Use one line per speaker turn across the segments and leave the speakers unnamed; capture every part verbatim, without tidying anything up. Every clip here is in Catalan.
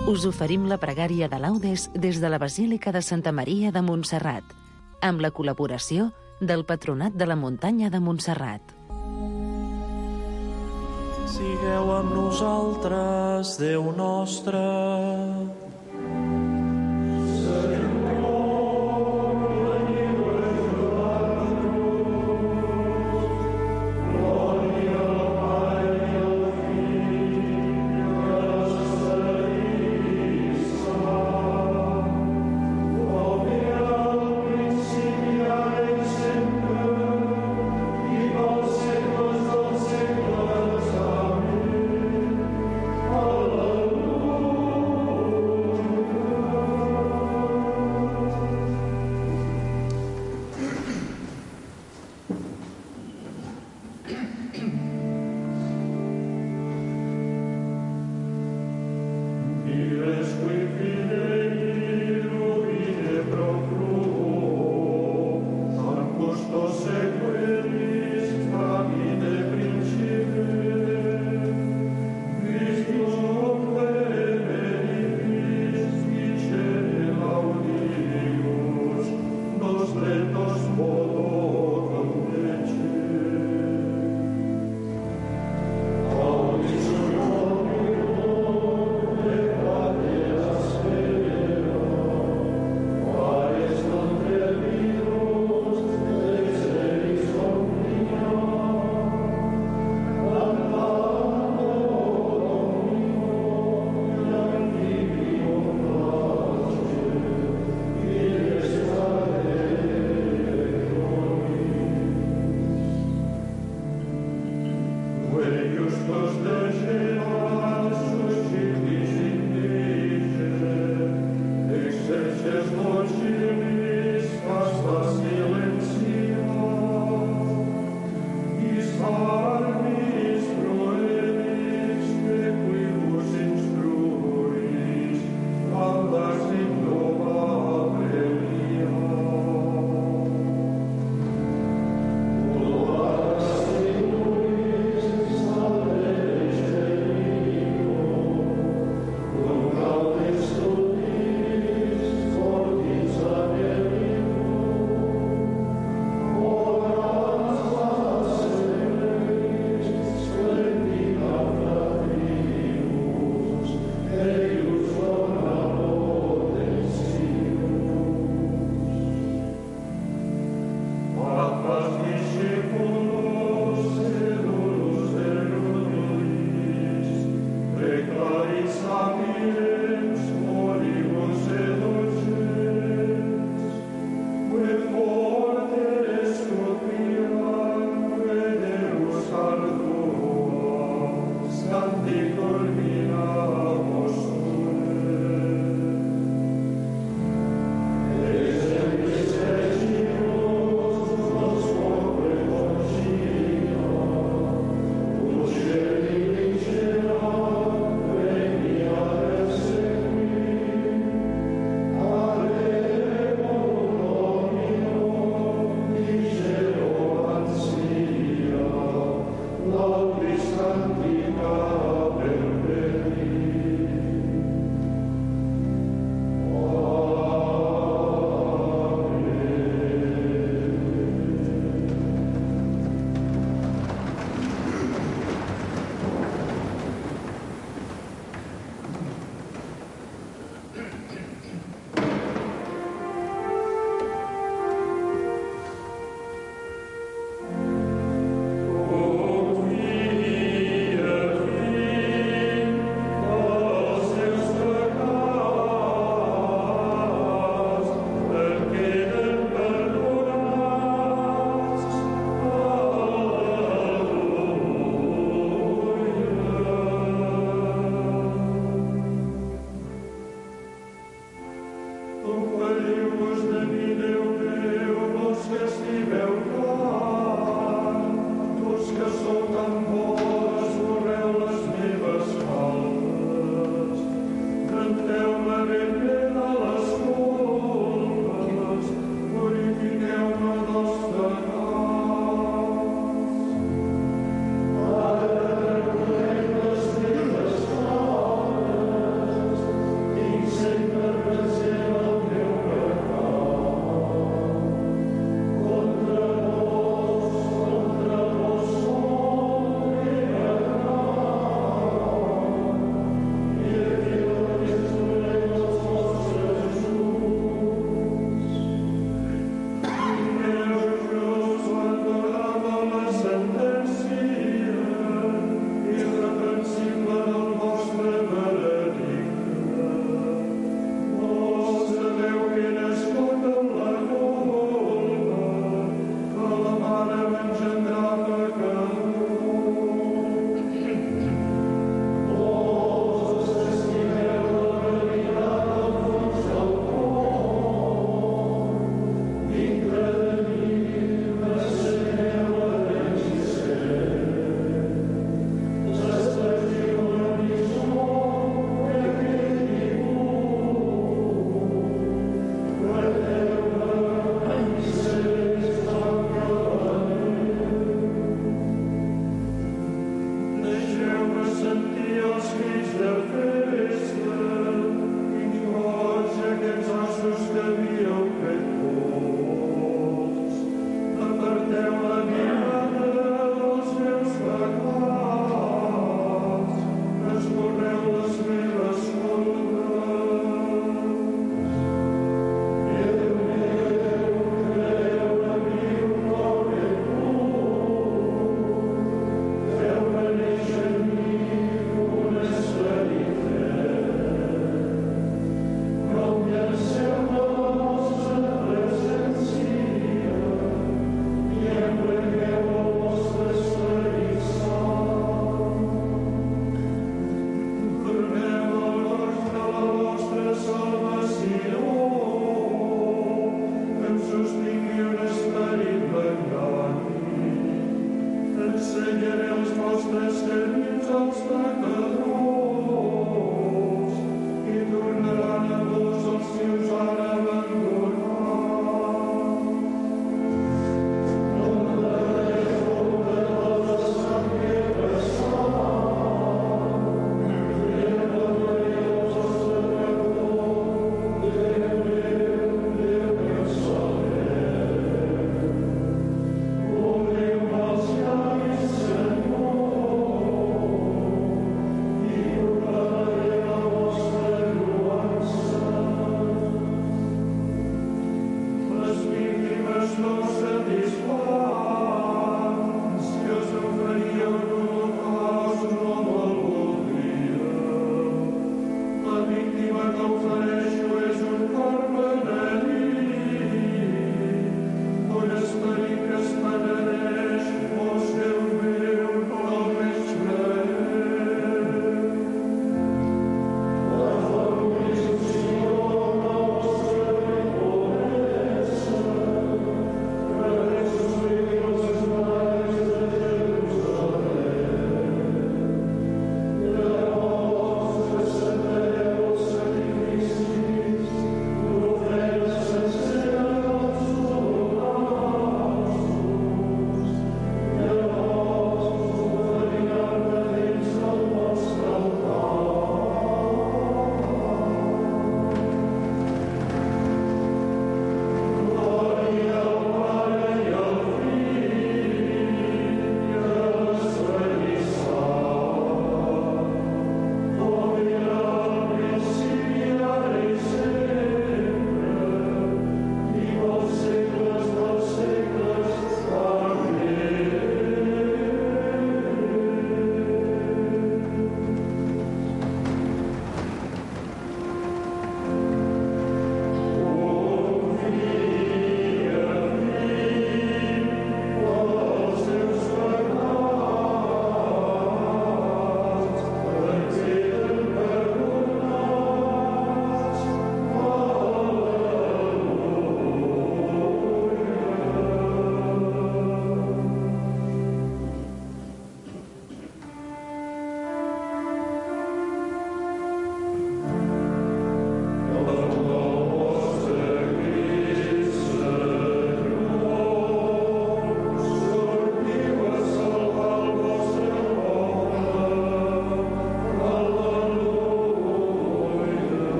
Us oferim la pregària de laudes des de la Basílica de Santa Maria de Montserrat, amb la col·laboració del Patronat de la Muntanya de Montserrat.
Sigueu amb nosaltres, Déu nostre.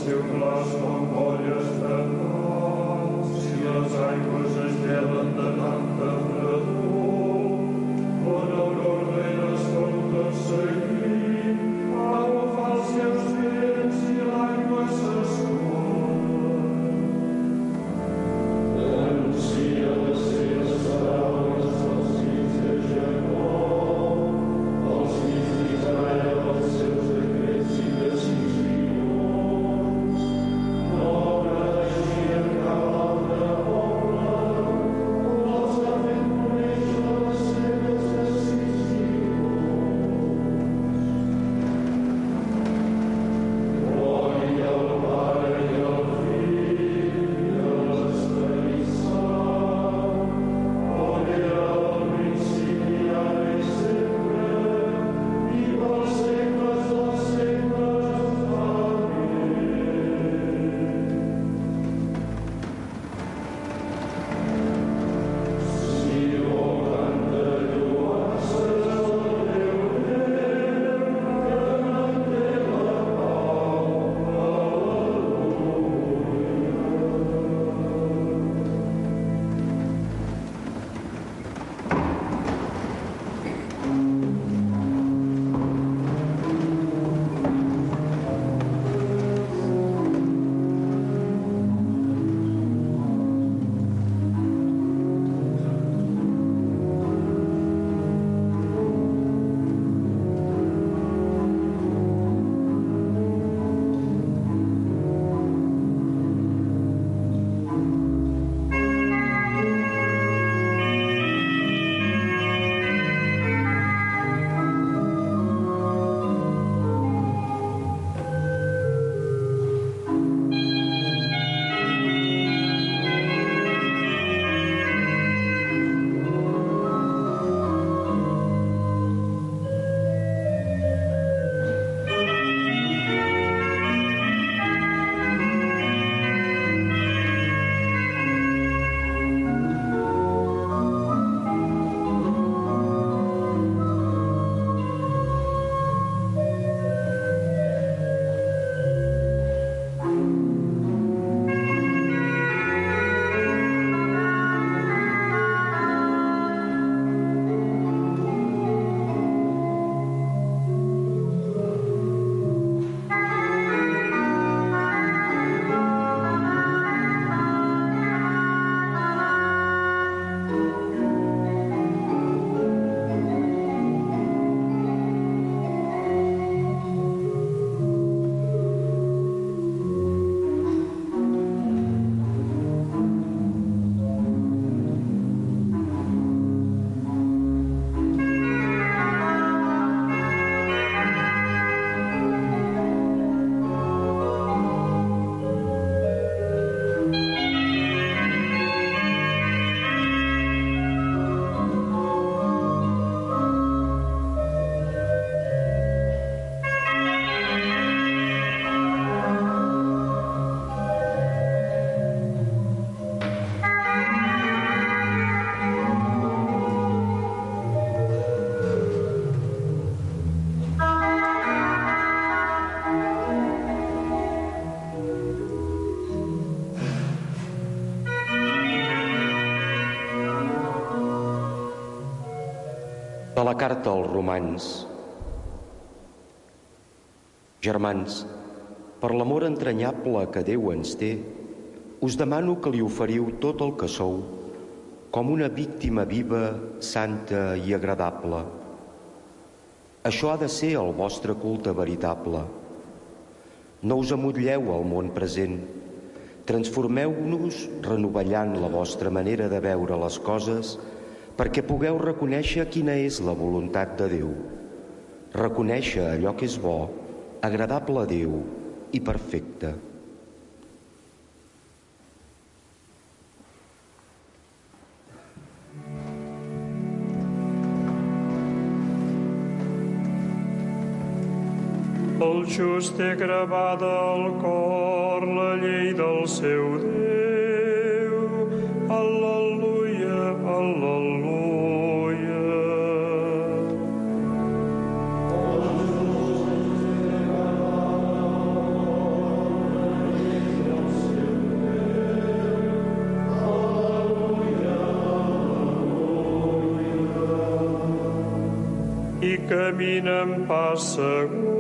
seu glaç com bolhas fatals, si les aigües es gelen de tanta fredor, on auror veres tot seguir, aigua fals i els vents i l'aigua s'escola. Anuncia les seves paraules als fills de Jacob, als fills d'Israel els seus decrets i decisions. No obedeixien cap altre poble, com els ha fet conèixer les seves decisions. Glòria al Pare i al Fill i a l'Esperit Sant, com era al principi, ara i sempre, i pels segles dels segles. Amén. Sió canta lloances al teu Déu, que manté la pau.
De la carta als romans. Germans, per l'amor entranyable que Déu ens té, us demano que li oferiu tot el que sou com una víctima viva, santa i agradable. Això ha de ser el vostre culte veritable. No us amotlleu al món present. Transformeu-nos renovellant la vostra manera de veure les coses perquè pugueu reconèixer quina és la voluntat de Déu. Reconèixer allò que és bo, agradable a Déu i perfecte.
El just té gravada al cor la llei del seu Déu. Al·leluia, al·leluia. camina en pas segur.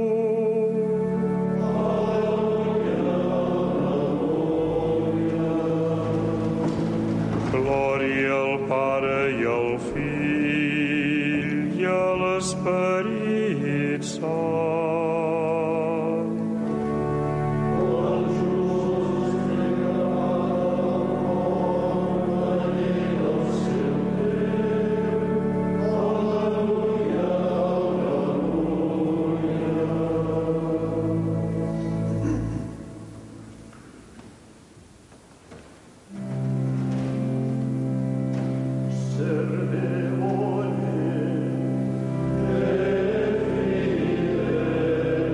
Glòria al Pare i al Fill i a l'Esperit Sant.
Servevole, e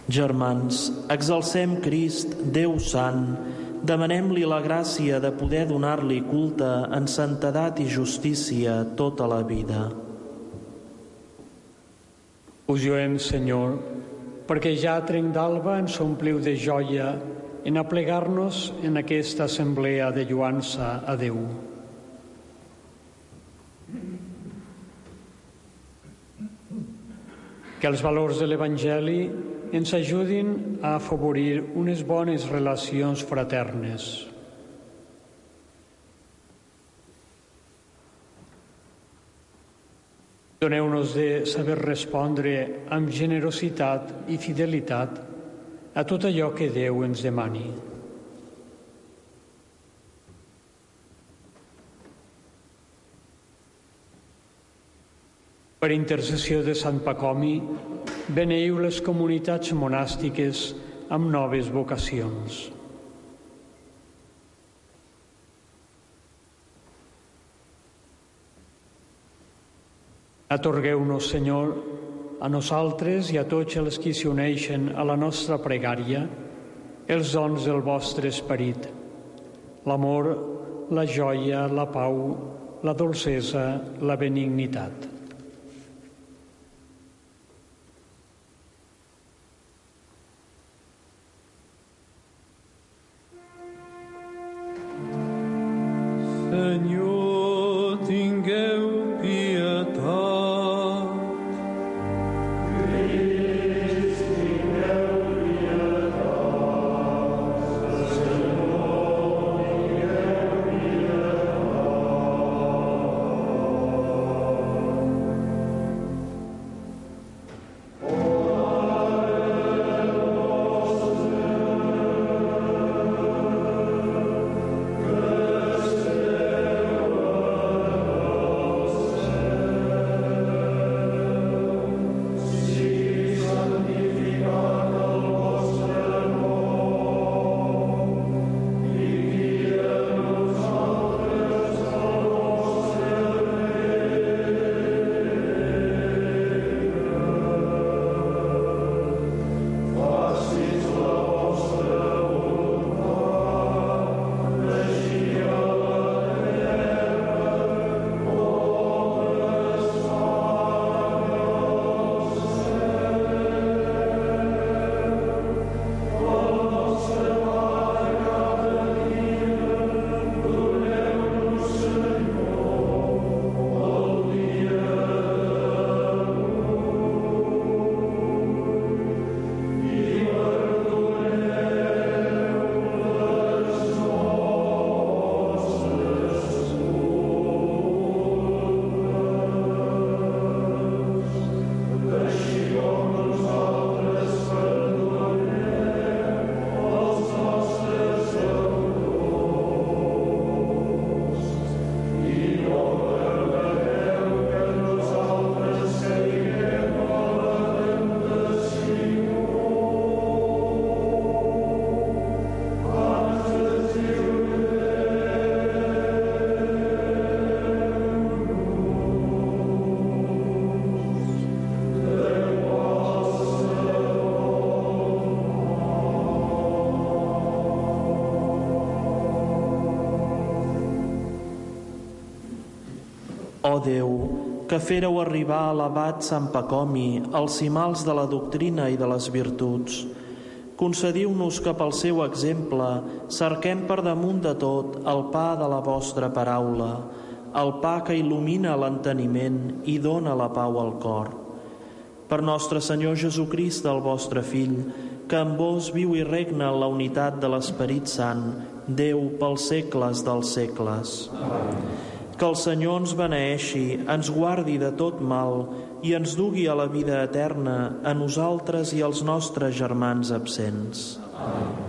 Germans, exalcem Crist, Déu Sant, demanem-li la gràcia de poder donar-li culte en santedat i justícia tota la vida.
Us lluem, Senyor, perquè ja a trenc d'alba ens ompliu de joia en aplegar-nos en aquesta assemblea de lluança a Déu. Que els valors de l'Evangeli ens ajudin a afavorir unes bones relacions fraternes. Doneu-nos de saber respondre amb generositat i fidelitat a tot allò que Déu ens demani. Per intercessió de Sant Pacomi, beneiu les comunitats monàstiques amb noves vocacions. Atorgueu-nos, Senyor, a nosaltres i a tots els qui s'hi uneixen a la nostra pregària, els dons del vostre esperit, l'amor, la joia, la pau, la dolcesa, la benignitat.
Senyor, tingueu pietat. Crist, tingueu pietat. Senyor, tingueu
Ó Déu, que féreu arribar a l'abat Sant Pacomi els cimals de la doctrina i de les virtuts, concediu-nos que pel seu exemple cerquem per damunt de tot el pa de la vostra paraula, el pa que il·lumina l'enteniment i dóna la pau al cor. Per nostre Senyor Jesucrist, el vostre Fill, que amb vos viu i regna en la unitat de l'Esperit Sant, Déu pels segles dels segles. Amén. Que el Senyor ens beneeixi, ens guardi de tot mal i ens dugui a la vida eterna a nosaltres i als nostres germans absents. Amén.